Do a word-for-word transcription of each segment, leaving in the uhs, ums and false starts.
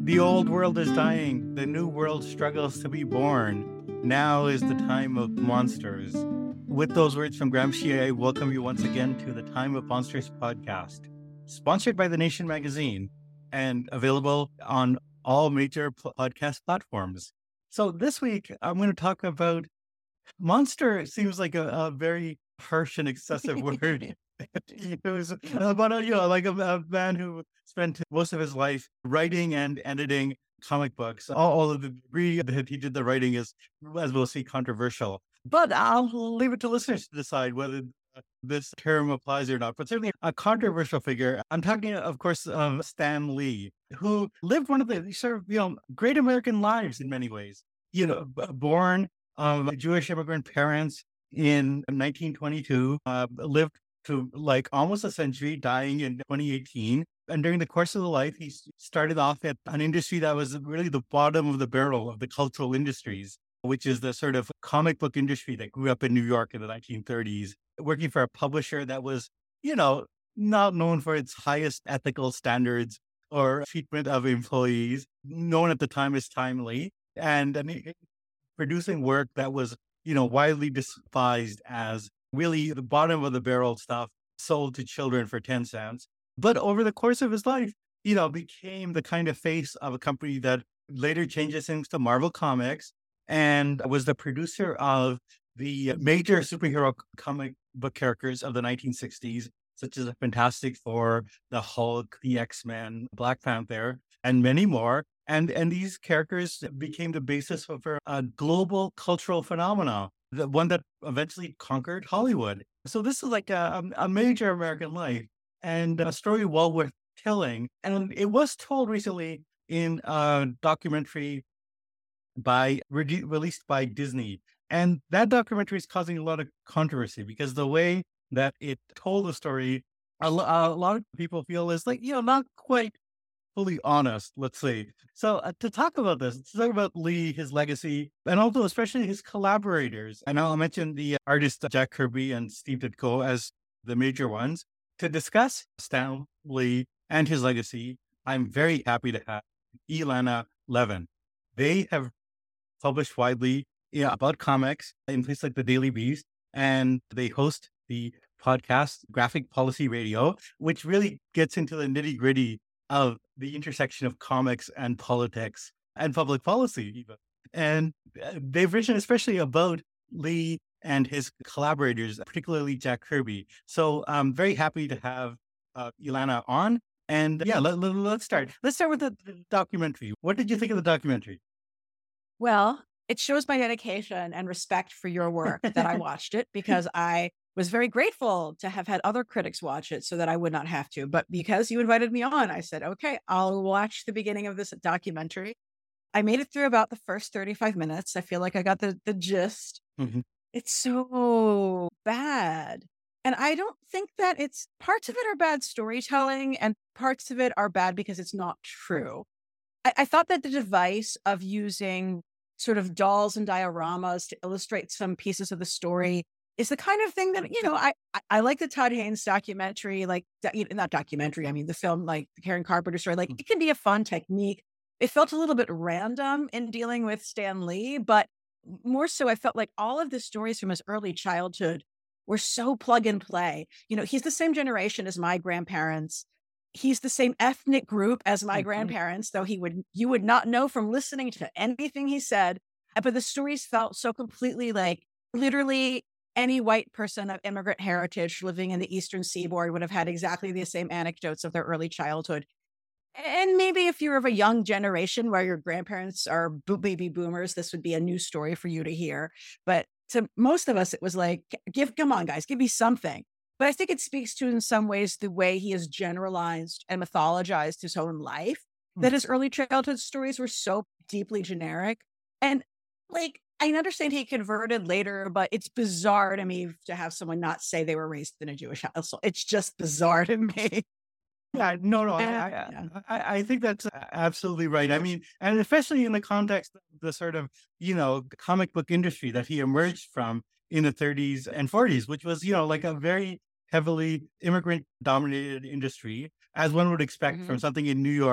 The old world is dying. The new world struggles to be born. Now is the time of monsters. With those words from Gramsci, I welcome you once again to the Time of Monsters podcast, sponsored by The Nation magazine and available on all major p- podcast platforms. So this week, I'm going to talk about monster. It seems like a, a very harsh and excessive word. It was about a, you know, like a, a man who spent most of his life writing and editing comic books. All, all of the degree that he did the writing is, as we'll see, controversial. But I'll leave it to listeners to decide whether uh, this term applies or not. But certainly a controversial figure. I'm talking, of course, of Stan Lee, who lived one of the sort of, you know, great American lives in many ways. You know, b- born of Jewish immigrant parents in nineteen twenty-two, uh, lived to like almost a century, dying in twenty eighteen. And during the course of the life, he s- started off at an industry that was really the bottom of the barrel of the cultural industries, which is the sort of comic book industry that grew up in New York in the nineteen thirties, working for a publisher that was, you know, not known for its highest ethical standards or treatment of employees, known at the time as Timely, and, and it- producing work that was, you know, widely despised as really the bottom of the barrel stuff sold to children for ten cents. But over the course of his life, you know, became the kind of face of a company that later changes things to Marvel Comics and was the producer of the major superhero c- comic book characters of the nineteen sixties, such as the Fantastic Four, the Hulk, the X-Men, Black Panther, and many more. And, and these characters became the basis for a global cultural phenomenon, the one that eventually conquered Hollywood. So this is like a, a major American life and a story well worth telling. And it was told recently in a documentary by re- released by Disney. And that documentary is causing a lot of controversy because the way that it told the story, a, lo- a lot of people feel is like, you know, not quite fully honest, let's say. So uh, to talk about this, to talk about Lee, his legacy, and also especially his collaborators. And I'll mention the artists Jack Kirby and Steve Ditko as the major ones. To discuss Stan Lee and his legacy, I'm very happy to have Ilana Levin. They have published widely, yeah, about comics in places like the Daily Beast, and they host the podcast Graphic Policy Radio, which really gets into the nitty gritty of the intersection of comics and politics and public policy, even. And uh, they've written especially about Lee and his collaborators, particularly Jack Kirby. So I'm very happy to have uh, Ilana on. And yeah, let, let, let's start. Let's start with the, the documentary. What did you think of the documentary? Well, it shows my dedication and respect for your work that I watched it because I was very grateful to have had other critics watch it so that I would not have to. But because you invited me on, I said, okay, I'll watch the beginning of this documentary. I made it through about the first thirty-five minutes. I feel like I got the, the gist. Mhm. It's so bad. And I don't think that it's parts of it are bad storytelling and parts of it are bad because it's not true. I, I thought that the device of using sort of dolls and dioramas to illustrate some pieces of the story is the kind of thing that, you know, I, I, I like the Todd Haynes documentary, like do- you know, not documentary, I mean, the film, like the Karen Carpenter story, like it can be a fun technique. It felt a little bit random in dealing with Stan Lee, but more so, I felt like all of the stories from his early childhood were so plug and play. You know, he's the same generation as my grandparents. He's the same ethnic group as my Mhm. grandparents, though he would you would not know from listening to anything he said. Uh, But the stories felt so completely like literally any white person of immigrant heritage living in the Eastern Seaboard would have had exactly the same anecdotes of their early childhood. And maybe if you're of a young generation where your grandparents are bo- baby boomers, this would be a new story for you to hear. But to most of us, it was like, give, come on, guys, give me something. But I think it speaks to, in some ways, the way he has generalized and mythologized his own life, that his early childhood stories were so deeply generic. And like, I understand he converted later, but it's bizarre to me to have someone not say they were raised in a Jewish household. It's just bizarre to me. Yeah, no, no, I, Yeah. I, I, I think that's absolutely right. I mean, and especially in the context of the sort of, you know, comic book industry that he emerged from in the thirties and forties, which was, you know, like a very heavily immigrant dominated industry, as one would expect from Mhm. something in New York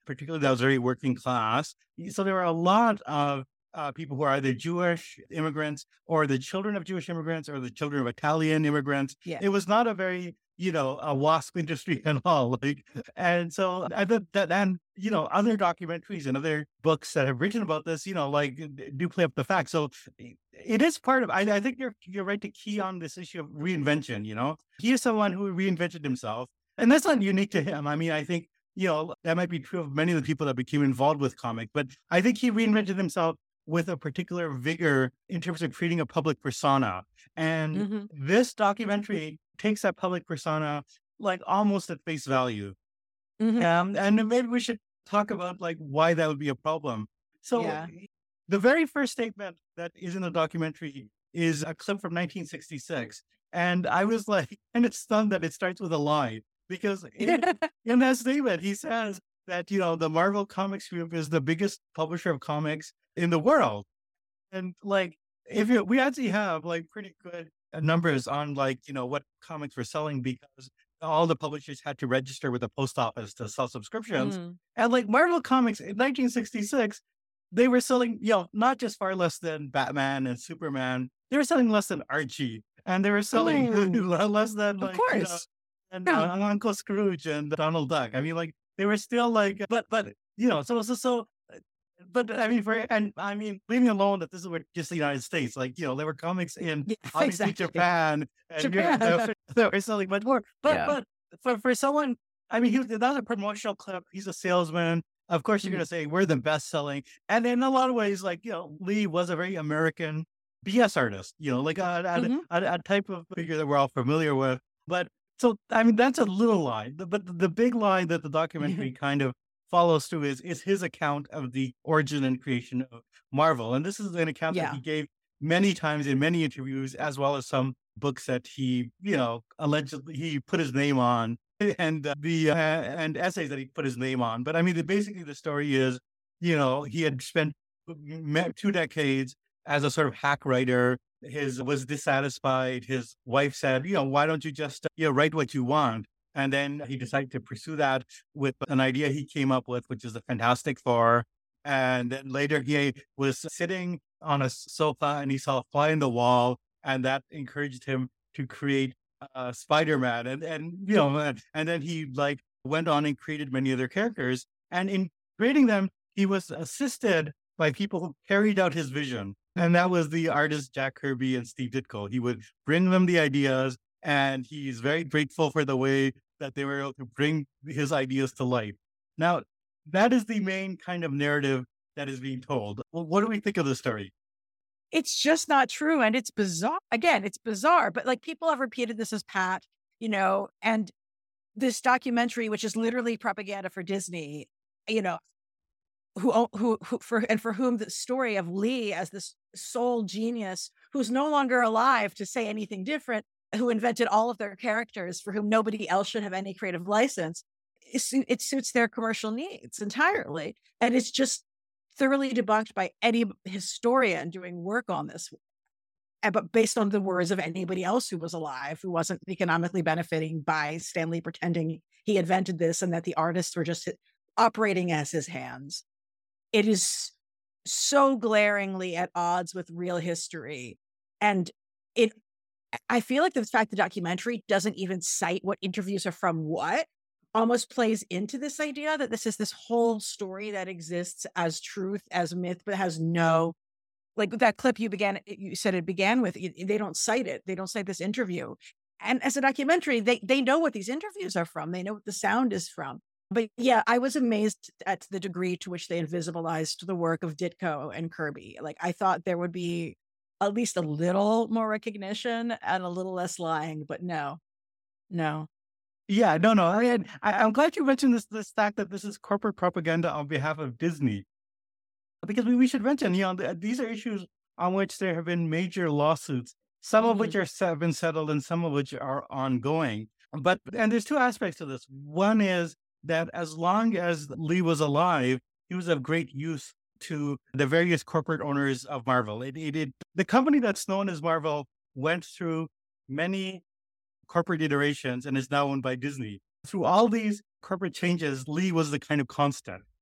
particularly that was very working class. So there were a lot of uh, people who are either Jewish immigrants or the children of Jewish immigrants or the children of Italian immigrants. Yeah. It was not a very, you know, a WASP industry at all. Like, and so I thought that, and, you know, other documentaries and other books that have written about this, you know, like do play up the facts. So it is part of, I, I think you're, you're right to key on this issue of reinvention, you know, he is someone who reinvented himself, and that's not unique to him. I mean, I think, you know, that might be true of many of the people that became involved with comic, but I think he reinvented himself with a particular vigor in terms of creating a public persona. And Mm-hmm. this documentary takes that public persona like almost at face value. Mm-hmm. Um, and maybe we should talk about like why that would be a problem. So Yeah. the very first statement that is in the documentary is a clip from nineteen sixty-six. And I was like, and it's stunned that it starts with a lie, because in, in that statement, he says that, you know, the Marvel Comics Group is the biggest publisher of comics in the world. And like, if you, we actually have like pretty good uh, numbers on like, you know, what comics we're selling, because all the publishers had to register with the post office to sell subscriptions. Mm. And like Marvel Comics in nineteen sixty-six, they were selling, you know, not just far less than Batman and Superman, they were selling less than Archie, and they were selling Oh, less than of like, you know, course. and Yeah. uh, Uncle Scrooge and Donald Duck. I mean, like they were still like, but, but, you know, so, so, so, uh, but I mean, for, and I mean, leaving alone that this is what just the United States, like, you know, there were comics in Yeah, obviously exactly. Japan, and you know, Japan. that, that were selling much more. But, Yeah. but for, for someone, I mean, he was, that was a promotional clip. He's a salesman. Of course, you're Mhm. going to say we're the best selling. And in a lot of ways, like, you know, Lee was a very American B S artist, you know, like a, a, Mhm. a, a type of figure that we're all familiar with. But so, I mean, that's a little lie. The- But the big lie that the documentary kind of follows through is, is his account of the origin and creation of Marvel. And this is an account that Yeah. he gave many times in many interviews, as well as some books that he, you know, allegedly he put his name on, and uh, the uh, and essays that he put his name on. But I mean, the, basically the story is, you know, he had spent me- two decades as a sort of hack writer. His was dissatisfied. His wife said, you know, why don't you just uh, you know, write what you want? And then he decided to pursue that with an idea he came up with, which is the Fantastic Four. And then later he was sitting on a sofa and he saw a fly in the wall, and that encouraged him to create uh, Spider-Man. And, and, you know, and, and then he like went on and created many other characters. And in creating them, he was assisted by people who carried out his vision. And that was the artists Jack Kirby and Steve Ditko. He would bring them the ideas, and he's very grateful for the way that they were able to bring his ideas to life. Now, that is the main kind of narrative that is being told. Well, what do we think of the story? It's just not true. And it's bizarre. Again, it's bizarre, but like people have repeated this as Pat, you know, and this documentary, which is literally propaganda for Disney, you know, who, o- who, who, for, and for whom the story of Lee as this sole genius who's no longer alive to say anything different, who invented all of their characters, for whom nobody else should have any creative license, it, su- it suits their commercial needs entirely. And it's just thoroughly debunked by any historian doing work on this. And, but based on the words of anybody else who was alive, who wasn't economically benefiting by Stanley pretending he invented this and that the artists were just operating as his hands. It is so glaringly at odds with real history. And it, I feel like the fact the documentary doesn't even cite what interviews are from what almost plays into this idea that this is this whole story that exists as truth, as myth, but has no, like that clip you began, you said it began with, they don't cite it. They don't cite this interview. And as a documentary, they, they know what these interviews are from. They know what the sound is from. But yeah, I was amazed at the degree to which they invisibilized the work of Ditko and Kirby. Like I thought there would be at least a little more recognition and a little less lying, but no, no. Yeah, no, no. I mean, I, I'm glad you mentioned this, this fact that this is corporate propaganda on behalf of Disney, because we, we should mention, you know, th- these are issues on which there have been major lawsuits, some of which Mhm. are se- have been settled and some of which are ongoing. But, and there's two aspects to this. One is that as long as Lee was alive, he was of great use to the various corporate owners of Marvel. It, it, it, the company that's known as Marvel went through many corporate iterations and is now owned by Disney. Through all these corporate changes, Lee was the kind of constant.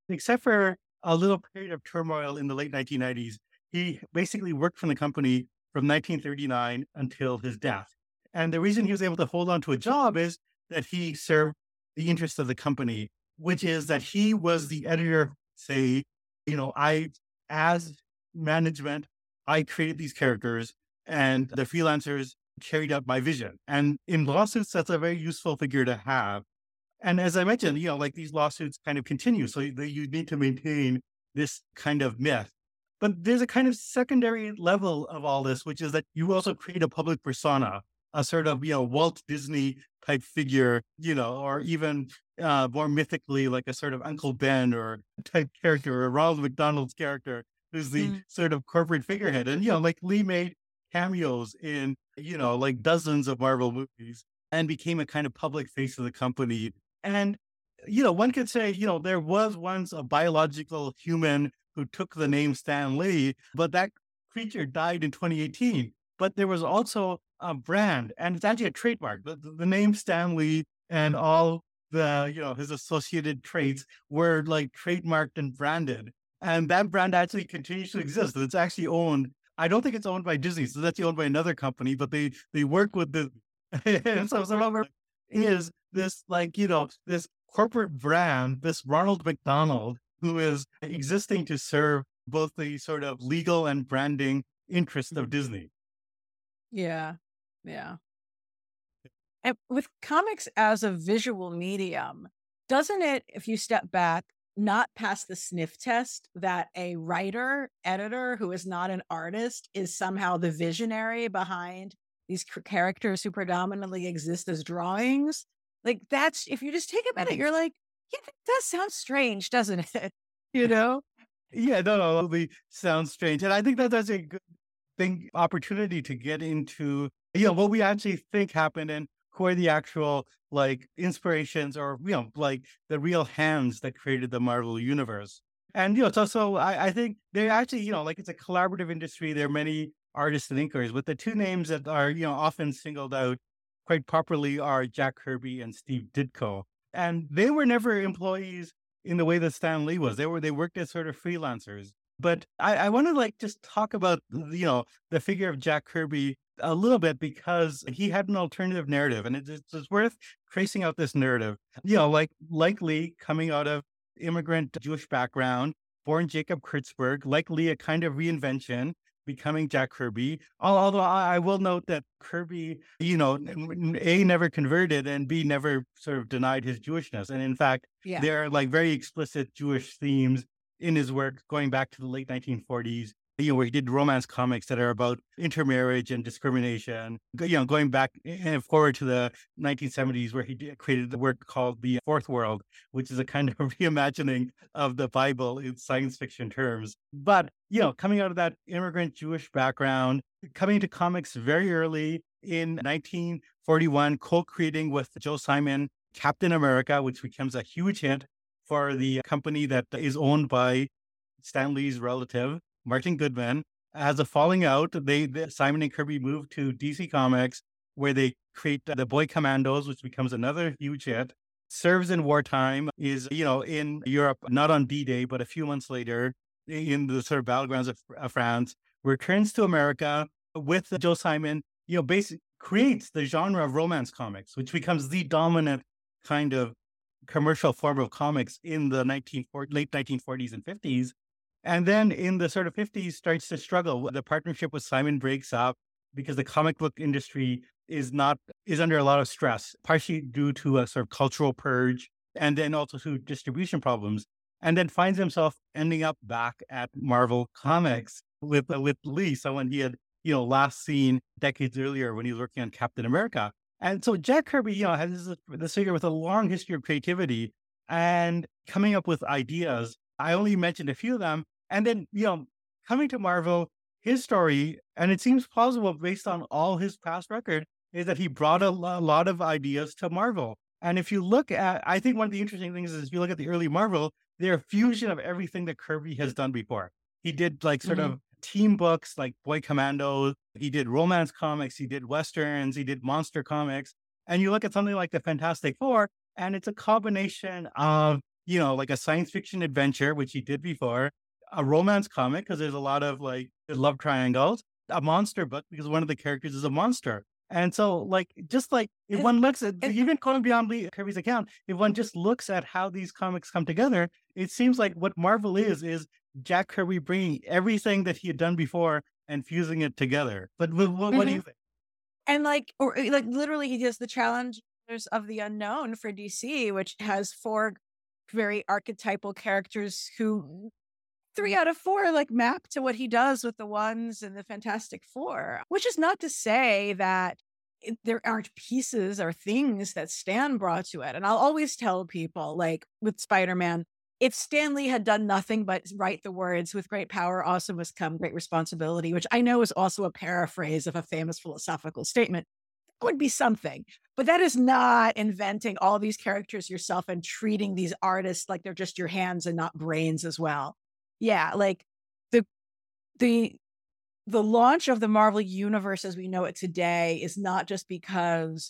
except for a little period of turmoil in the late nineteen nineties, he basically worked for the company from nineteen thirty-nine until his death. And the reason he was able to hold on to a job is that he served the interests of the company, which is that he was the editor, say, you know, I, as management, I created these characters and the freelancers carried out my vision. And in lawsuits, that's a very useful figure to have. And as I mentioned, you know, like these lawsuits kind of continue. So you you need to maintain this kind of myth. But there's a kind of secondary level of all this, which is that you also create a public persona, a sort of, you know, Walt Disney type figure, you know, or even uh, more mythically, like a sort of Uncle Ben or type character, or Ronald McDonald's character, who's the Mm. sort of corporate figurehead. And, you know, like Lee made cameos in, you know, like dozens of Marvel movies and became a kind of public face of the company. And, you know, one could say, you know, there was once a biological human who took the name Stan Lee, but that creature died in twenty eighteen. But there was also a brand, and it's actually a trademark. The, the, the name Stan Lee and all the, you know, his associated traits were like trademarked and branded. And that brand actually continues to exist. It's actually owned. I don't think it's owned by Disney, so that's owned by another company, but they they work with the and so some of it is this, like, you know, this corporate brand, this Ronald McDonald, who is existing to serve both the sort of legal and branding interests of Disney. Yeah. Yeah. And with comics as a visual medium, doesn't it, if you step back, not pass the sniff test that a writer, editor who is not an artist is somehow the visionary behind these c- characters who predominantly exist as drawings? Like, that's, if you just take a minute, you're like, yeah, that does sound strange, doesn't it? You know? Yeah, no, no, totally sounds strange. And I think that that's a good thing, opportunity to get into, you know, what we actually think happened and who are the actual like inspirations or, you know, like the real hands that created the Marvel universe. And, you know, it's also, I, I think they actually, you know, like it's a collaborative industry. There are many artists and inkers, but the two names that are, you know, often singled out quite properly are Jack Kirby and Steve Ditko. And they were never employees in the way that Stan Lee was. They were, they worked as sort of freelancers. But I, I want to like just talk about, you know, the figure of Jack Kirby a little bit because he had an alternative narrative, and it's, it's worth tracing out this narrative. You know, like likely coming out of immigrant Jewish background, born Jacob Kurtzberg, likely a kind of reinvention, becoming Jack Kirby. Al- Although I, I will note that Kirby, you know, n- A, never converted, and B, never sort of denied his Jewishness. And in fact, Yeah. there are like very explicit Jewish themes in his work going back to the late nineteen forties, you know, where he did romance comics that are about intermarriage and discrimination, Go- you know, going back and forward to the nineteen seventies, where he did, created the work called The Fourth World, which is a kind of reimagining of the Bible in science fiction terms. But, you know, coming out of that immigrant Jewish background, coming to comics very early in nineteen forty-one, co-creating with Joe Simon, Captain America, which becomes a huge hit for the company that is owned by Stan Lee's relative, Martin Goodman. As a falling out, they, the, Simon and Kirby moved to D C Comics, where they create the Boy Commandos, which becomes another huge hit. Serves in wartime, is, you know, in Europe, not on D-Day, but a few months later, in the sort of battlegrounds of, of France, returns to America with Joe Simon, you know, basically creates the genre of romance comics, which becomes the dominant kind of commercial form of comics in the nineteen forties, late nineteen forties and fifties. And then in the sort of fifties starts to struggle. The partnership with Simon breaks up because the comic book industry is not, is under a lot of stress, partially due to a sort of cultural purge and then also to distribution problems. And then finds himself ending up back at Marvel Comics with, uh, with Lee, someone he had, you know, last seen decades earlier when he was working on Captain America. And so Jack Kirby, you know, has this, this figure with a long history of creativity and coming up with ideas. I only mentioned a few of them. And then, you know, coming to Marvel, his story, and it seems plausible based on all his past record, is that he brought a lo- lot of ideas to Marvel. And if you look at, I think one of the interesting things is if you look at the early Marvel, they're a fusion of everything that Kirby has done before. He did like sort Mhm. of team books like Boy Commando. He did romance comics. He did Westerns. He did monster comics. And you look at something like the Fantastic Four, and it's a combination of you know, like a science fiction adventure, which he did before, a romance comic, because there's a lot of like love triangles, a monster book, because one of the characters is a monster. And so, like, just like if one looks at even Conan Beyond Lee Kirby's account, if one just looks at how these comics come together, it seems like what Marvel is, is Jack Kirby bringing everything that he had done before and fusing it together. But what, what Mhm. do you think? And like, or like literally he does the Challengers of the Unknown for D C, which has four very archetypal characters who three out of four like map to what he does with the Ones and the Fantastic Four, which is not to say that it, there aren't pieces or things that Stan brought to it. And I'll always tell people, like with Spider-Man, if Stan Lee had done nothing but write the words, with great power also must come great responsibility, which I know is also a paraphrase of a famous philosophical statement, it would be something. But that is not inventing all these characters yourself and treating these artists like they're just your hands and not brains as well. Yeah, like the the the launch of the Marvel Universe as we know it today is not just because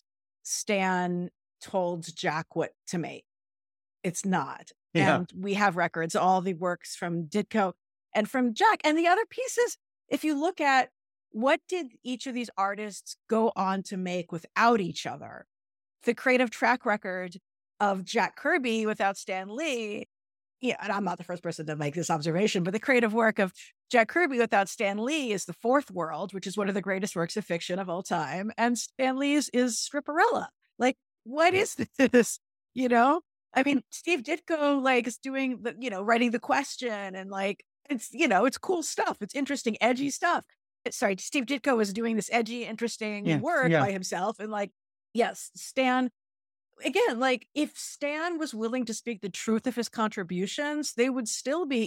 Stan told Jack what to make. It's not. Yeah. And we have records, all the works from Ditko and from Jack. And the other pieces, if you look at what did each of these artists go on to make without each other, the creative track record of Jack Kirby without Stan Lee, yeah, and I'm not the first person to make this observation, but the creative work of Jack Kirby without Stan Lee is The Fourth World, which is one of the greatest works of fiction of all time. And Stan Lee's is Stripperella. Like, what is this? You know? I mean, Steve Ditko, like, is doing the, you know, writing The Question, and like, it's, you know, it's cool stuff. It's interesting, edgy stuff. Sorry, Steve Ditko is doing this edgy, interesting Yeah, work yeah. by himself. And like, yes, Stan, again, like if Stan was willing to speak the truth of his contributions, they would still be,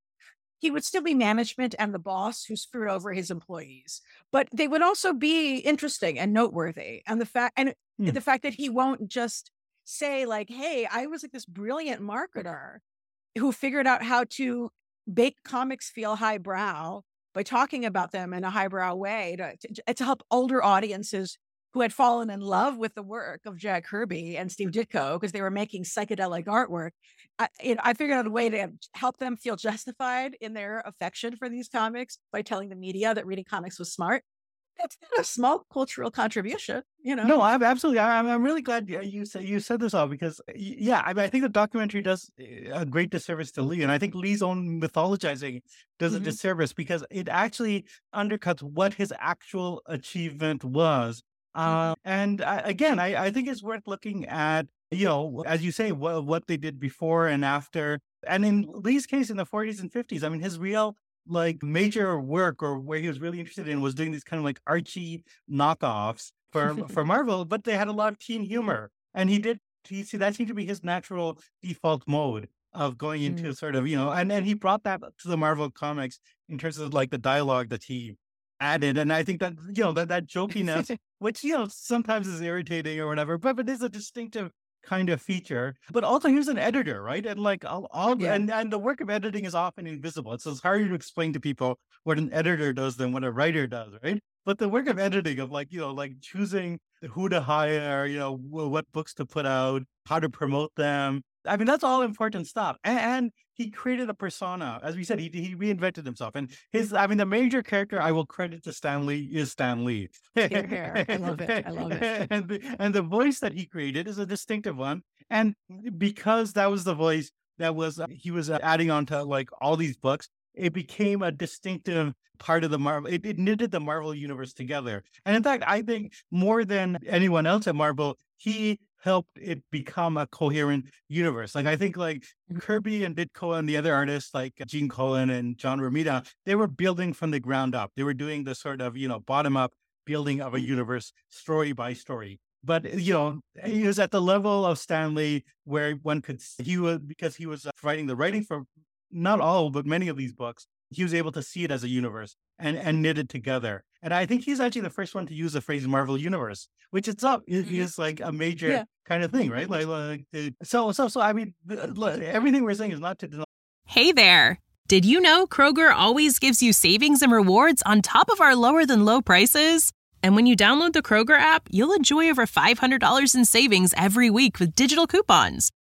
he would still be management and the boss who screwed over his employees, but they would also be interesting and noteworthy. And the fact, and Hmm. the fact that he won't just say like, hey, I was like this brilliant marketer who figured out how to make comics feel highbrow by talking about them in a highbrow way to, to, to help older audiences who had fallen in love with the work of Jack Kirby and Steve Ditko because they were making psychedelic artwork. I, you know, I figured out a way to help them feel justified in their affection for these comics by telling the media that reading comics was smart. That's not a small cultural contribution, you know? No, I'm absolutely. I'm, I'm really glad you said you said this all, because yeah, I mean, I think the documentary does a great disservice to Lee, and I think Lee's own mythologizing does Mhm. a disservice because it actually undercuts what his actual achievement was. Uh, and I, again, I, I think it's worth looking at, you know, as you say, what, what they did before and after. And in Lee's case, in the forties and fifties, I mean, his real like major work, or where he was really interested in, was doing these kind of like Archie knockoffs for for Marvel, but they had a lot of teen humor, and he did. He see that seemed to be his natural default mode of going into Mm. sort of, you know, and and he brought that to the Marvel comics in terms of like the dialogue that he added, and I think that, you know, that that jokiness, which, you know, sometimes is irritating or whatever, but but is a distinctive kind of feature. But also he was an editor, right? And like all, all Yeah. and, and the work of editing is often invisible. So it's harder to explain to people what an editor does than what a writer does, right? But the work of editing, of like, you know, like choosing who to hire, you know, wh- what books to put out, how to promote them. I mean, that's all important stuff. And, and he created a persona. As we said, he he reinvented himself. And his, I mean, the major character I will credit to Stan Lee is Stan Lee. Here, here. I love it. I love it. And the, and the voice that he created is a distinctive one. And because that was the voice that was, uh, he was uh, adding on to like all these books, it became a distinctive part of the Marvel. It, it knitted the Marvel universe together. And in fact, I think more than anyone else at Marvel, he helped it become a coherent universe. Like I think like Kirby and Ditko and the other artists like Gene Colan and John Romita, they were building from the ground up. They were doing the sort of, you know, bottom up building of a universe story by story. But, you know, he was at the level of Stan Lee where one could, he was, because he was writing the writing for not all, but many of these books, he was able to see it as a universe and, and knit it together. And I think he's actually the first one to use the phrase Marvel Universe, which itself is, is like a major Yeah. kind of thing, right? Like, like uh, so, so, so, I mean, look, everything we're saying is not to deny. Hey there. Did you know Kroger always gives you savings and rewards on top of our lower than low prices? And when you download the Kroger app, you'll enjoy over five hundred dollars in savings every week with digital coupons.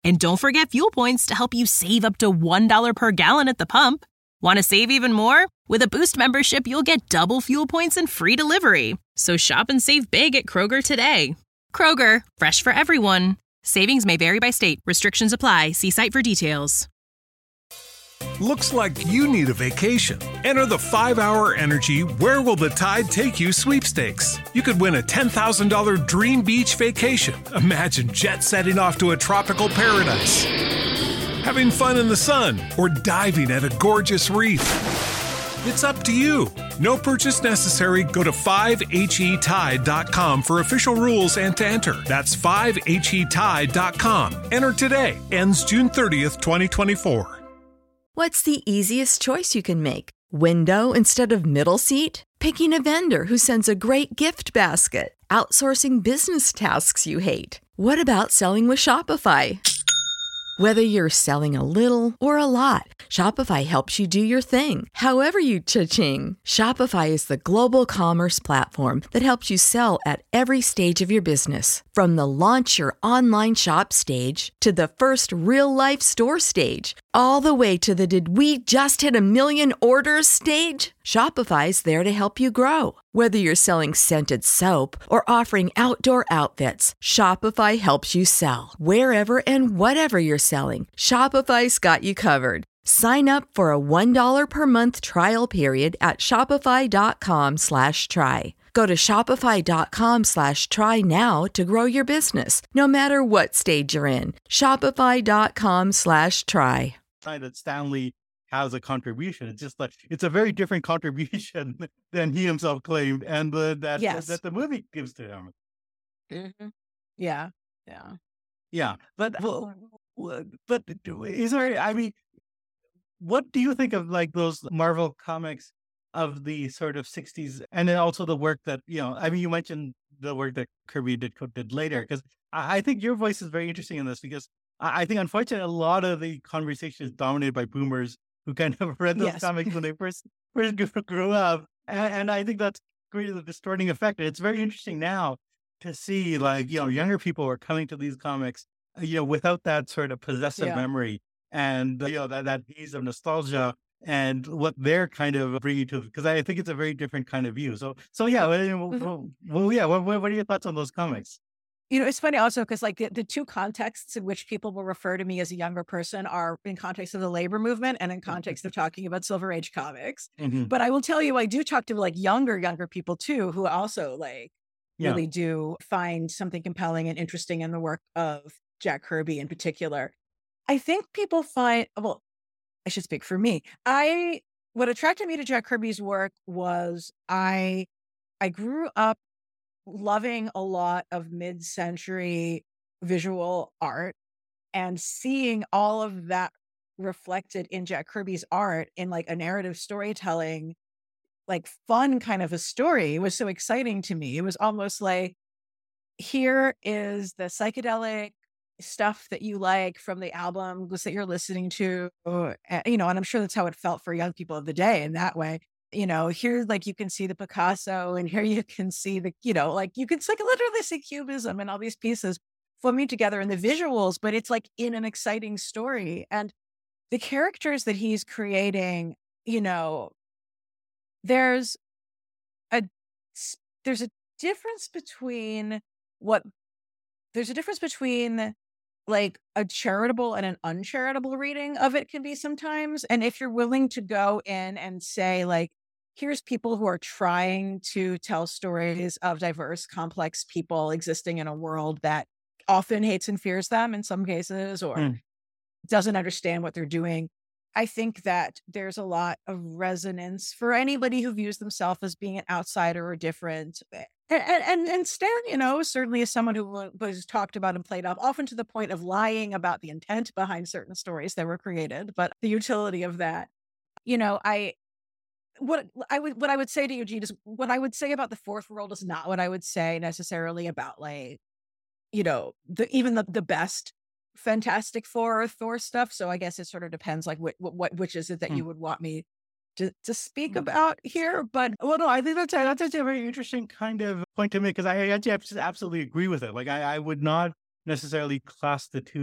And don't forget fuel points to help you save up to one dollar per gallon at the pump. Want to save even more? With a Boost membership, you'll get double fuel points and free delivery. So shop and save big at Kroger today. Kroger, fresh for everyone. Savings may vary by state. Restrictions apply. See site for details. Looks like you need a vacation. Enter the five hour Energy Where Will the Tide Take You sweepstakes. You could win a ten thousand dollars dream beach vacation. Imagine jet setting off to a tropical paradise, having fun in the sun, or diving at a gorgeous reef. It's up to you. No purchase necessary. Go to five H E tide dot com for official rules and to enter. That's five H E tide dot com. Enter today. Ends June thirtieth, twenty twenty-four. What's the easiest choice you can make? Window instead of middle seat? Picking a vendor who sends a great gift basket? Outsourcing business tasks you hate? What about selling with Shopify? Whether you're selling a little or a lot, Shopify helps you do your thing, however you cha-ching. Shopify is the global commerce platform that helps you sell at every stage of your business. From the launch your online shop stage to the first real-life store stage, all the way to the did we just hit a million orders stage. Shopify's there to help you grow. Whether you're selling scented soap or offering outdoor outfits, Shopify helps you sell. Wherever and whatever you're selling, Shopify's got you covered. Sign up for a one dollar per month trial period at shopify.com slash try. Go to shopify.com slash try now to grow your business, no matter what stage you're in. Shopify.com slash try. That Stanley has a contribution. It's just like, it's a very different contribution than he himself claimed, and the, that, Yes. that the movie gives to him. Mm-hmm. Yeah. Yeah. Yeah. But, well, well, but is there, I mean, what do you think of like those Marvel comics of the sort of sixties, and then also the work that, you know, I mean, you mentioned the work that Kirby did, did later, because I, I think your voice is very interesting in this, because I, I think, unfortunately, a lot of the conversation is dominated by boomers who kind of read those Yes. comics when they first, first grew, grew up. And, and I think that's really the distorting effect. And it's very interesting now to see, like, you know, younger people are coming to these comics, you know, without that sort of possessive Yeah. memory and, you know, that, that ease of nostalgia and what they're kind of bringing to, because I think it's a very different kind of view. So, so yeah, well, Mhm. well, well yeah, what, what are your thoughts on those comics? You know, it's funny also because like the, the two contexts in which people will refer to me as a younger person are in context of the labor movement and in context of talking about Silver Age comics. Mhm. But I will tell you, I do talk to like younger, younger people too, who also like Yeah. really do find something compelling and interesting in the work of Jack Kirby in particular. I think people find, well, I should speak for me. I, what attracted me to Jack Kirby's work was I, I grew up loving a lot of mid-century visual art and seeing all of that reflected in Jack Kirby's art in like a narrative storytelling, like fun kind of a story was so exciting to me. It was almost like, here is the psychedelic stuff that you like from the albums that you're listening to, uh, you know, and I'm sure that's how it felt for young people of the day in that way. You know, here, like you can see the Picasso and here you can see the, you know, like you can like literally see Cubism and all these pieces forming together in the visuals, but it's like in an exciting story. And the characters that he's creating, you know, there's a, there's a difference between what, there's a difference between like a charitable and an uncharitable reading of it can be sometimes. And if you're willing to go in and say like, here's people who are trying to tell stories of diverse, complex people existing in a world that often hates and fears them in some cases, or Mm. doesn't understand what they're doing. I think that there's a lot of resonance for anybody who views themselves as being an outsider or different. And, and, and Stan, you know, certainly is someone who was talked about and played up, often to the point of lying about the intent behind certain stories that were created, but the utility of that. You know, I, what I would, what I would say to Eugene is what I would say about the Fourth World is not what I would say necessarily about like, you know, the, even the, the best Fantastic Four or Thor stuff. So I guess it sort of depends like what, what which is it that Hmm. you would want me to, to speak about here. But Well, no, I think that's a, that's actually a very interesting kind of point to make, because I actually abs- absolutely agree with it. Like, I, I would not necessarily class the two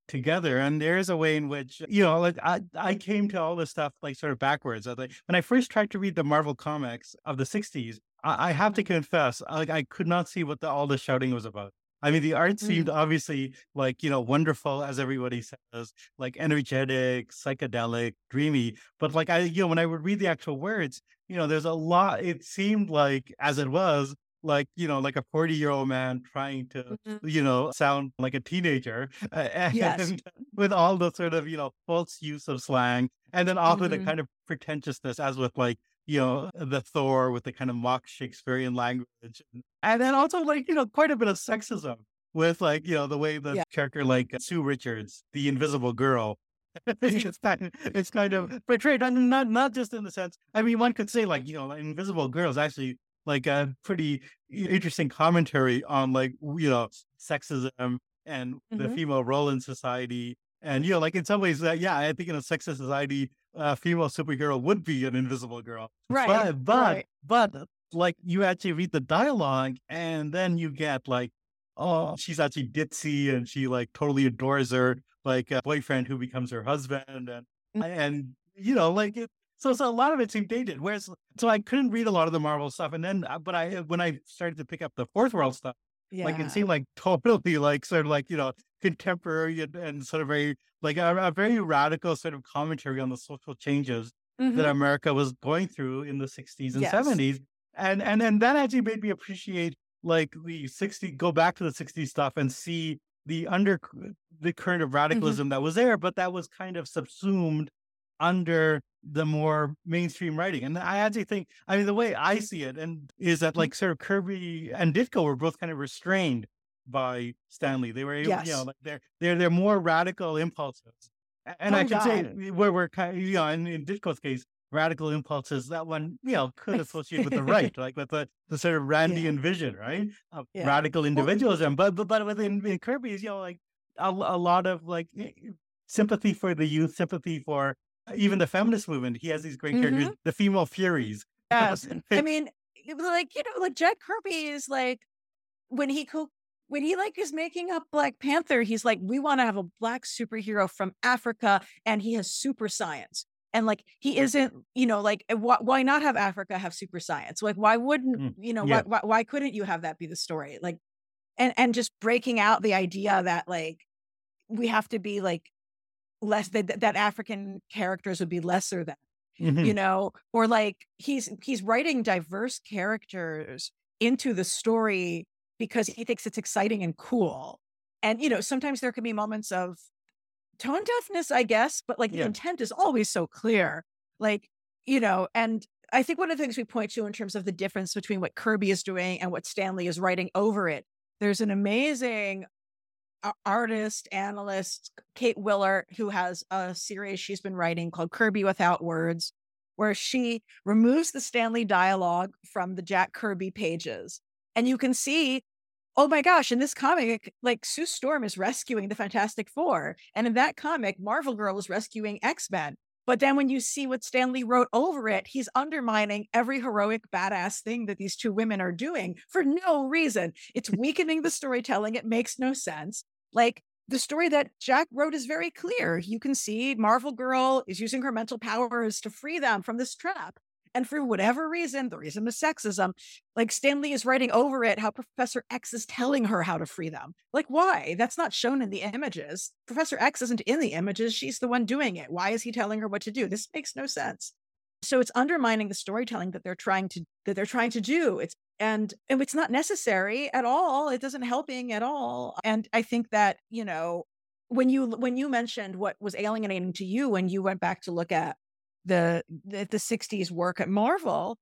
together. And there is a way in which, you know, like I, I came to all this stuff like sort of backwards. I was like, when I first tried to read the Marvel comics of the sixties, I, I have to confess, like I could not see what the, all the shouting was about. I mean, the art seemed Mm. obviously like, you know, wonderful, as everybody says, like energetic, psychedelic, dreamy. But like I, you know, when I would read the actual words, you know, there's a lot, it seemed like, as it was, like, you know, like a forty year old man trying to, Mhm. you know, sound like a teenager. uh, Yes. And with all the sort of, you know, false use of slang. And then also the Mhm. kind of pretentiousness, as with like, you know, the Thor with the kind of mock Shakespearean language. And then also like, you know, quite a bit of sexism with like, you know, the way the Yeah. character like Sue Richards, the invisible girl, it's kind of, it's kind of portrayed, and not, not just in the sense, I mean, one could say like, you know, Invisible Girl is actually like a pretty i- interesting commentary on like, you know, sexism and the Mhm. female role in society. And, you know, like in some ways, uh, yeah, I think in a sexist society, a female superhero would be an invisible girl. Right. But, but, Right. but like you actually read the dialogue and then you get like, oh, she's actually ditzy and she like totally adores her like a boyfriend who becomes her husband. And, Mm. and, you know, like it, so, so a lot of it seemed dated. Whereas, so I couldn't read a lot of the Marvel stuff. And then, uh, but I, when I started to pick up the Fourth World stuff, like it Yeah. seemed like totally like sort of like, you know, contemporary and, and sort of very, like a, a very radical sort of commentary on the social changes that Mhm. America was going through in the sixties and Yes. seventies. And, and then that actually made me appreciate like the sixty, go back to the sixties stuff and see the under, the current of Mhm. radicalism that was there, but that was kind of subsumed under the more mainstream writing. And I actually think, I mean, the way I see it and is that like sort of Kirby and Ditko were both kind of restrained by Stanley. They were able, you know, Yes. like they're, they're, they're more radical impulses. A- And I Oh should say God. where we're kind of, you know, in, in Ditko's case, radical impulses, that one, you know, could associate with the right, like with the, the sort of Yeah. Randian vision, right? Of Yeah. radical Well, individualism. But, but, but within in Kirby's, you know, like a, a lot of like eh, sympathy for the youth, sympathy for even the feminist movement. He has these great characters, mhm. the female furies. Yes. I mean, it was like, you know, like Jack Kirby is like, when he co- when he like is making up Black Panther, he's like, we want to have a black superhero from Africa, and he has super science. And like he isn't, you know, like why, why not have Africa have super science? Like why wouldn't Mm, you know yeah. why, why why couldn't you have that be the story? Like and and just breaking out the idea that like we have to be like less that that African characters would be lesser than. you Mhm. know, or like he's he's writing diverse characters into the story because he thinks it's exciting and cool. And you know, sometimes there can be moments of tone deafness, I guess, but like the Yeah. intent is always so clear. Like, you know, and I think one of the things we point to in terms of the difference between what Kirby is doing and what Stanley is writing over it, there's an amazing a- artist, analyst, Kate Willard, who has a series she's been writing called Kirby Without Words, where she removes the Stanley dialogue from the Jack Kirby pages. And you can see, oh my gosh, in this comic, like Sue Storm is rescuing the Fantastic Four. And in that comic, Marvel Girl is rescuing X-Men. But then when you see what Stanley wrote over it, he's undermining every heroic, badass thing that these two women are doing for no reason. It's weakening the storytelling. It makes no sense. Like the story that Jack wrote is very clear. You can see Marvel Girl is using her mental powers to free them from this trap. And for whatever reason, the reason is sexism, like Stanley is writing over it how Professor X is telling her how to free them. Like, why? That's not shown in the images. Professor X isn't in the images. She's the one doing it. Why is he telling her what to do? This makes no sense. So it's undermining the storytelling that they're trying to that they're trying to do. It's and, and it's not necessary at all. It doesn't helping at all. And I think that, you know, when you when you mentioned what was alienating to you when you went back to look at the the, the sixties work at Marvel,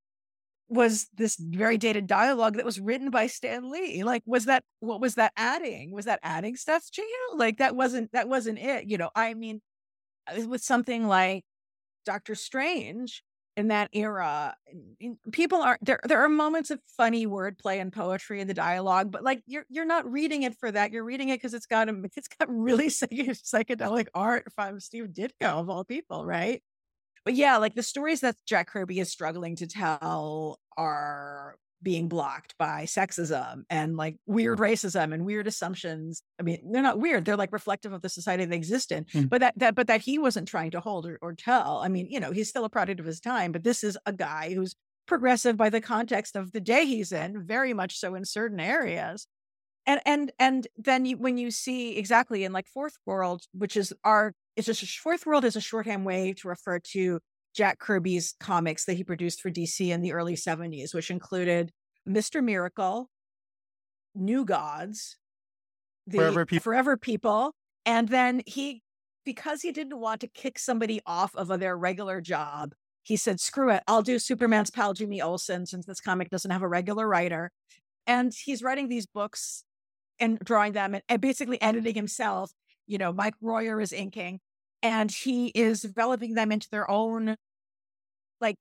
was this very dated dialogue that was written by Stan Lee. Like, was that, what was that adding? Was that adding stuff to you? Like, that wasn't, that wasn't it. You know, I mean, with something like Doctor Strange in that era, in- people are there. There are moments of funny wordplay and poetry in the dialogue, but like you're you're not reading it for that. You're reading it because it's got a, it's got really psych- psychedelic art from Steve Ditko of all people, right? But yeah, like the stories that Jack Kirby is struggling to tell are being blocked by sexism and like weird racism and weird assumptions. I mean, they're not weird. They're like reflective of the society they exist in, mm. but that, that, but that he wasn't trying to hold or, or tell. I mean, you know, he's still a product of his time, but this is a guy who's progressive by the context of the day he's in, very much so in certain areas. And, and, and then you, when you see exactly in like Fourth World, which is our, it's just Fourth World is a shorthand way to refer to Jack Kirby's comics that he produced for D C in the early seventies, which included Mister Miracle, New Gods, the Forever People. Forever People. And then he, because he didn't want to kick somebody off of their regular job, he said, screw it, I'll do Superman's pal Jimmy Olsen, since this comic doesn't have a regular writer. And he's writing these books and drawing them and, and basically editing himself. You know, Mike Royer is inking. And he is developing them into their own, like,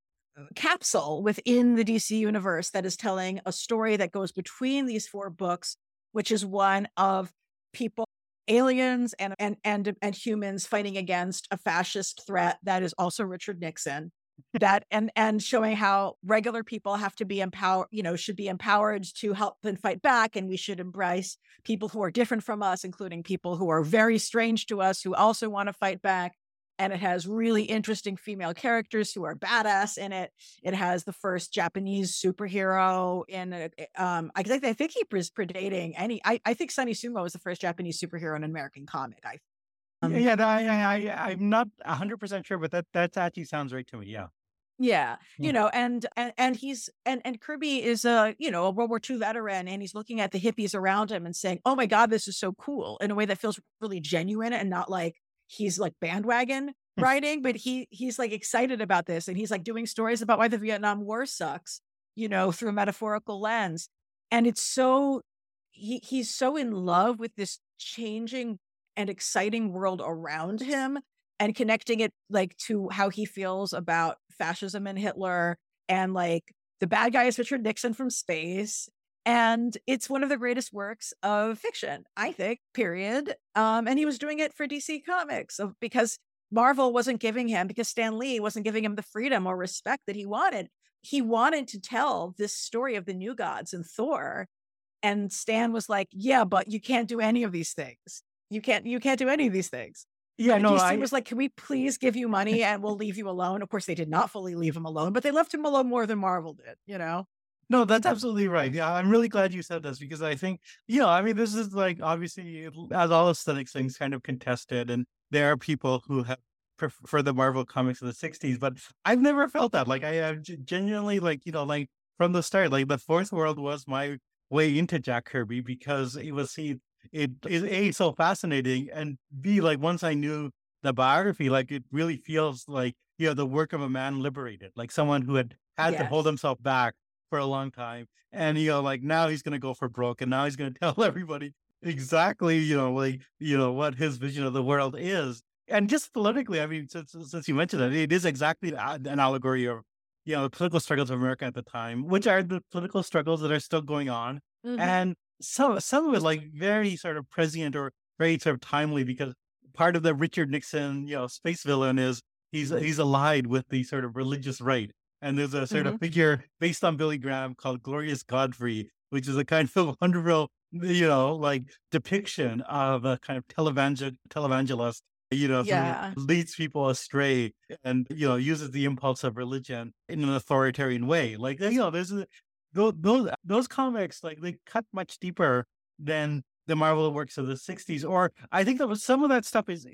capsule within the D C universe that is telling a story that goes between these four books, which is one of people, aliens and and and and humans fighting against a fascist threat that is also Richard Nixon. That and and showing how regular people have to be empowered, you know, should be empowered to help and fight back, and we should embrace people who are different from us, including people who are very strange to us, who also want to fight back. And it has really interesting female characters who are badass in it. It has the first Japanese superhero in it. Um, I think I think he was predating any. I, I think Sonny Sumo was the first Japanese superhero in an American comic. I Um, yeah, I, I, I, I'm not one hundred percent sure, but that, that actually sounds right to me. Yeah. Yeah. You know, and, and, and he's, and, and Kirby is a, you know, a World War Two veteran, and he's looking at the hippies around him and saying, oh my God, this is so cool, in a way that feels really genuine and not like he's like bandwagon writing, but he, he's like excited about this. And he's like doing stories about why the Vietnam War sucks, you know, through a metaphorical lens. And it's so, he, he's so in love with this changing and exciting world around him, and connecting it like to how he feels about fascism and Hitler, and like the bad guy is Richard Nixon from space. And it's one of the greatest works of fiction, I think, period. Um, and he was doing it for D C Comics so, because Marvel wasn't giving him, because Stan Lee wasn't giving him the freedom or respect that he wanted. He wanted to tell this story of the New Gods and Thor. And Stan was like, yeah, but you can't do any of these things. You can't, you can't do any of these things. Yeah, and no, D C I was like, can we please give you money and we'll leave you alone? Of course, they did not fully leave him alone, but they left him alone more than Marvel did, you know? No, that's absolutely right. Yeah, I'm really glad you said this, because I think, you know, I mean, this is like, obviously, as all aesthetics things, kind of contested, and there are people who have prefer the Marvel comics of the sixties, but I've never felt that. Like, I have genuinely, like, you know, like from the start, like the Fourth World was my way into Jack Kirby, because it was, he, it is A, so fascinating, and B, like once I knew the biography, like it really feels like, you know, the work of a man liberated, like someone who had had Yes. to hold himself back for a long time. And, you know, like now he's going to go for broke, and now he's going to tell everybody exactly, you know, like, you know, what his vision of the world is. And just politically, I mean, since, since you mentioned it, it is exactly an allegory of, you know, the political struggles of America at the time, which are the political struggles that are still going on. Mhm. And some, some of it like very sort of prescient or very sort of timely, because part of the Richard Nixon, you know, space villain is he's, he's allied with the sort of religious right. And there's a sort Mhm. of figure based on Billy Graham called Glorious Godfrey, which is a kind of wonderful, you know, like depiction of a kind of televangel- televangelist, you know, Yeah. who leads people astray and, you know, uses the impulse of religion in an authoritarian way. Like, you know, there's a, those, those, those comics, like they cut much deeper than the Marvel works of the sixties. Or I think that was some of that stuff is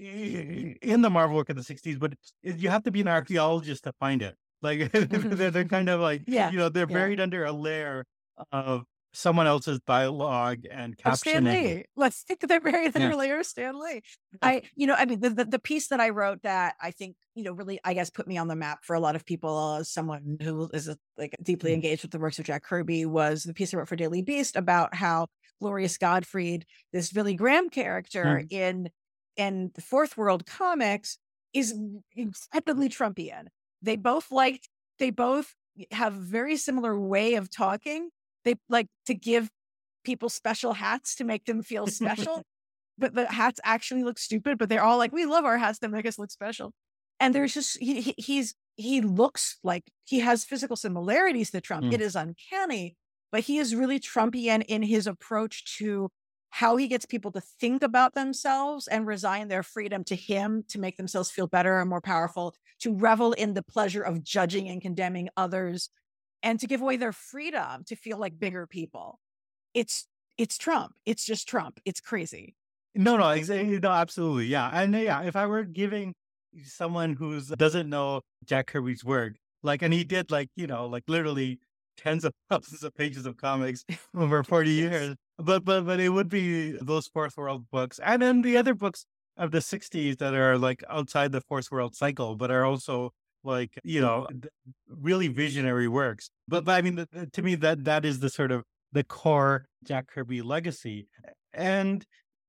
in the Marvel work of the sixties, but it, you have to be an archaeologist to find it. Like they're, they're kind of like, Yeah, you know, they're yeah. buried under a layer of someone else's dialogue and Of Stan captioning. Lee. Let's think that they're very Yeah. layer of Stan Lee. I, you know, I mean, the, the the piece that I wrote that I think, you know, really, I guess, put me on the map for a lot of people as someone who is like deeply Mhm. engaged with the works of Jack Kirby was the piece I wrote for Daily Beast about how Glorious Godfrey, this Billy Graham character in in the Fourth World comics, is incredibly Trumpian. They both liked, they both have very similar way of talking. They like to give people special hats to make them feel special, but the hats actually look stupid, but they're all like, we love our hats that make us look special. And there's just, he, he- he's he looks like he has physical similarities to Trump. Mm. It is uncanny, but he is really Trumpian in his approach to how he gets people to think about themselves and resign their freedom to him to make themselves feel better and more powerful, to revel in the pleasure of judging and condemning others, and to give away their freedom to feel like bigger people. It's it's Trump. It's just Trump. It's crazy. No, no, exactly. No, absolutely. Yeah. And uh, yeah, if I were giving someone who doesn't know Jack Kirby's work, like, and he did like, you know, like literally tens of thousands of pages of comics over forty Yes. years, but, but, but it would be those Fourth World books. And then the other books of the sixties that are like outside the Fourth World cycle, but are also like, you know, th- really visionary works. But, but I mean, th- th- to me, that that is the sort of the core Jack Kirby legacy. And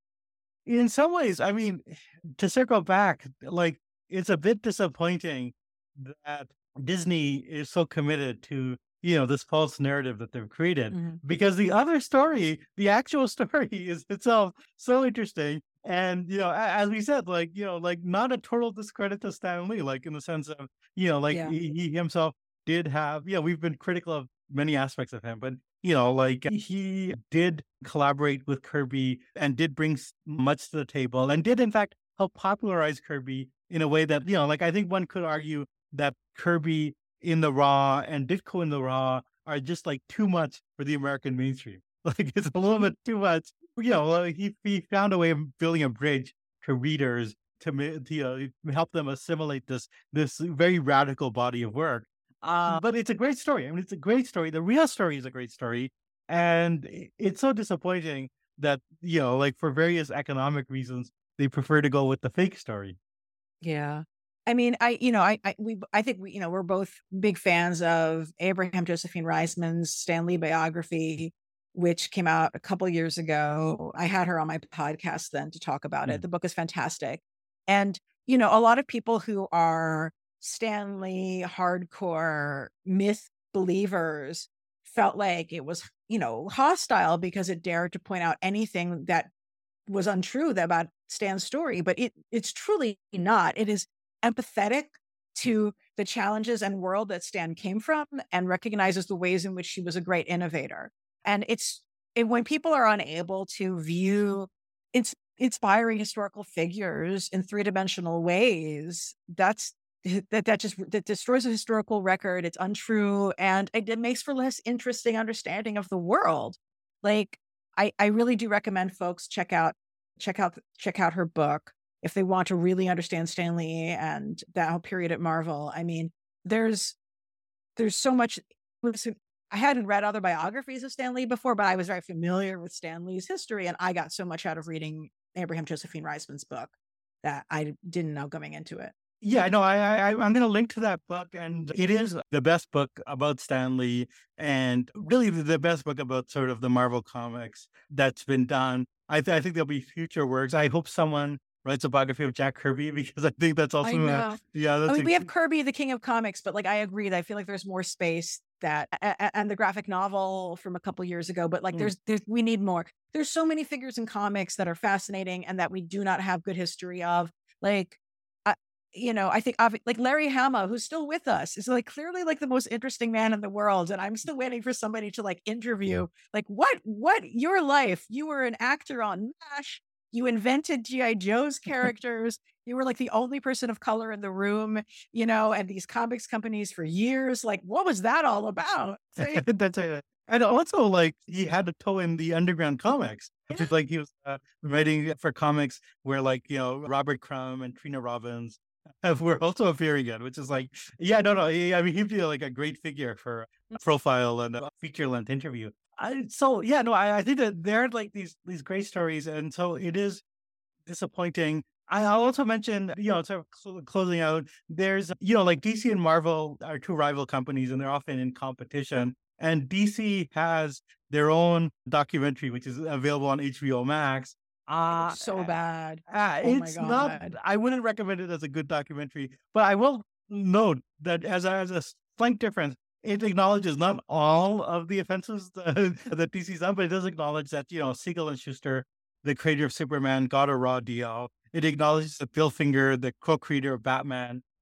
in some ways, I mean, to circle back, like it's a bit disappointing that Disney is so committed to, you know, this false narrative that they've created, Mhm. because the other story, the actual story is itself so interesting. And, you know, a- as we said, like, you know, like not a total discredit to Stan Lee, like in the sense of, you know, like Yeah. he, he himself did have, you know, we've been critical of many aspects of him, but, you know, like he did collaborate with Kirby and did bring s- much to the table and did, in fact, help popularize Kirby in a way that, you know, like I think one could argue that Kirby in the Raw and Ditko in the Raw are just like too much for the American mainstream. Like it's a little bit too much. You know, like he, he found a way of building a bridge to readers to, ma- to you know, help them assimilate this this very radical body of work. Uh, but it's a great story. I mean, it's a great story. The real story is a great story. And i- it's so disappointing that, you know, like for various economic reasons, they prefer to go with the fake story. Yeah. I mean, I, you know, I, I, we, I think we, you know, we're both big fans of Abraham Josephine Reisman's Stan Lee biography, which came out a couple years ago. I had her on my podcast then to talk about Mm. it. The book is fantastic. And, you know, a lot of people who are Stan Lee hardcore myth believers felt like it was, you know, hostile because it dared to point out anything that was untrue about Stan's story, but it it's truly not. It is empathetic to the challenges and world that Stan came from and recognizes the ways in which he was a great innovator. And it's it, when people are unable to view ins- inspiring historical figures in three-dimensional ways, that's that that just that destroys a historical record. It's untrue, and it, it makes for less interesting understanding of the world. Like I, I really do recommend folks check out check out check out her book if they want to really understand Stan Lee and that whole period at Marvel. I mean, there's there's so much. Listen, I hadn't read other biographies of Stan Lee before, but I was very familiar with Stan Lee's history, and I got so much out of reading Abraham Josephine Reisman's book that I didn't know going into it. Yeah, no, I, I, I'm going to link to that book, and it is the best book about Stan Lee, and really the best book about sort of the Marvel comics that's been done. I, th- I think there'll be future works. I hope someone writes a biography of Jack Kirby because I think that's also, I know. uh, yeah, that's I mean, we ex- have Kirby, the king of comics, but like I agree that I feel like there's more space that a- a- and the graphic novel from a couple years ago, but like Mm. there's there's we need more. There's so many figures in comics that are fascinating and that we do not have good history of. Like, I, you know, I think obvi- like Larry Hama, who's still with us, is like clearly like the most interesting man in the world, and I'm still waiting for somebody to like interview like what what your life. You were an actor on MASH. You invented G I. Joe's characters. You were like the only person of color in the room, you know, and these comics companies for years. Like, what was that all about? that's it. And also, like, he had a toe in the underground comics. Yeah. Like, he was uh, writing for comics where, like, you know, Robert Crumb and Trina Robbins uh, were also appearing in, which is like, yeah, no, no. he- I mean, he'd be like a great figure for a profile and a feature length interview. I, so, yeah, no, I, I think that they're like these these great stories. And so it is disappointing. I also mentioned, you know, sort of cl- closing out, there's, you know, like D C and Marvel are two rival companies and they're often in competition. And D C has their own documentary, which is available on H B O Max. Uh, It's so bad. uh, Oh my it's not, God. I wouldn't recommend it as a good documentary, but I will note that as a, as a slight difference, it acknowledges not all of the offenses that, that D C's done, but it does acknowledge that, you know, Siegel and Schuster, the creator of Superman, got a raw deal. It acknowledges that Bill Finger, the co-creator of Batman,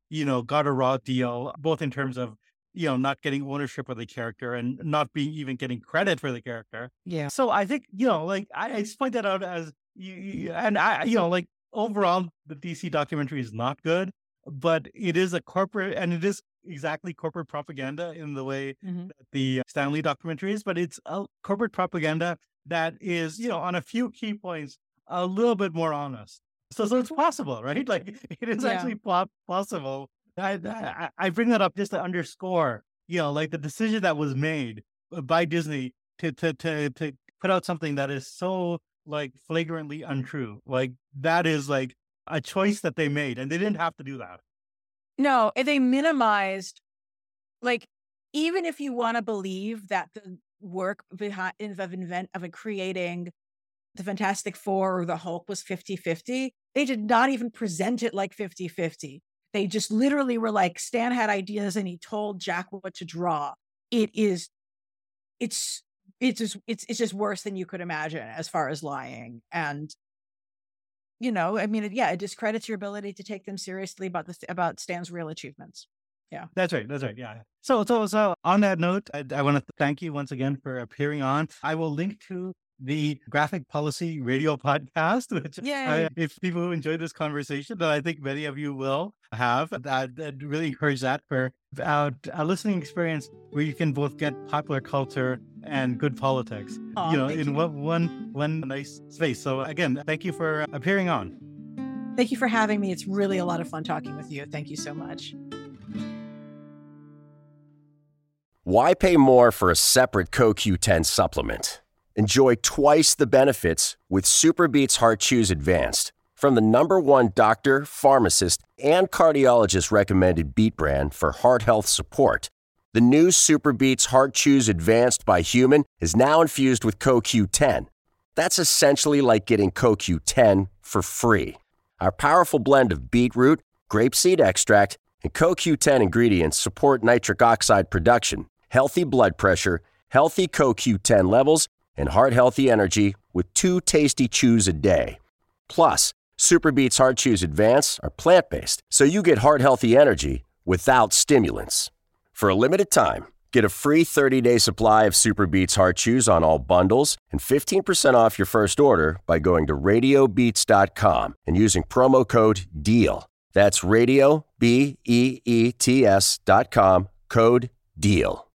you know, got a raw deal, both in terms of, you know, not getting ownership of the character and not being even getting credit for the character. Yeah. So I think, you know, like I, I just point that out as, you, you- and I, you know, like overall, the D C documentary is not good, but it is a corporate, and it is exactly corporate propaganda in the way Mhm. that the Stan Lee documentary is, but it's a corporate propaganda that is, you know, on a few key points, a little bit more honest. So, so it's possible, right? Like it is Yeah. actually po- possible. I, I I bring that up just to underscore, you know, like the decision that was made by Disney to to to to put out something that is so like flagrantly untrue. Like that is like a choice that they made, and they didn't have to do that. No, and they minimized, like, even if you want to believe that the work behind of invent of creating the Fantastic Four or the Hulk was fifty-fifty, they did not even present it like fifty-fifty. They just literally were like, Stan had ideas and he told Jack what to draw. It is, it's, it's just, it's, it's just worse than you could imagine as far as lying. And, you know, I mean, it, yeah, it discredits your ability to take them seriously about this, about Stan's real achievements. That's right. That's right. Yeah. So, so, so on that note, I, I want to thank you once again for appearing on. I will link to the Graphic Policy Radio podcast, which Yay. I, if people who enjoy this conversation, that I think many of you will have, that, that really encourage that for uh, a listening experience where you can both get popular culture and good politics, Aw, you know, thank in you. one, one, one nice space. So again, thank you for appearing on. Thank you for having me. It's really a lot of fun talking with you. Thank you so much. Why pay more for a separate C O Q ten supplement? Enjoy twice the benefits with SuperBeets Heart Chews Advanced from the number one doctor, pharmacist, and cardiologist recommended Beet brand for heart health support. The new SuperBeets Heart Chews Advanced by Human is now infused with C O Q ten. That's essentially like getting C O Q ten for free. Our powerful blend of beetroot, grapeseed extract, and C O Q ten ingredients support nitric oxide production, healthy blood pressure, healthy C O Q ten levels, and heart-healthy energy with two tasty chews a day. Plus, SuperBeets Heart Chews Advance are plant-based, so you get heart-healthy energy without stimulants. For a limited time, get a free thirty-day supply of SuperBeets Heart Chews on all bundles and fifteen percent off your first order by going to radio beets dot com and using promo code DEAL. That's radio, B E E T S dot com, code DEAL.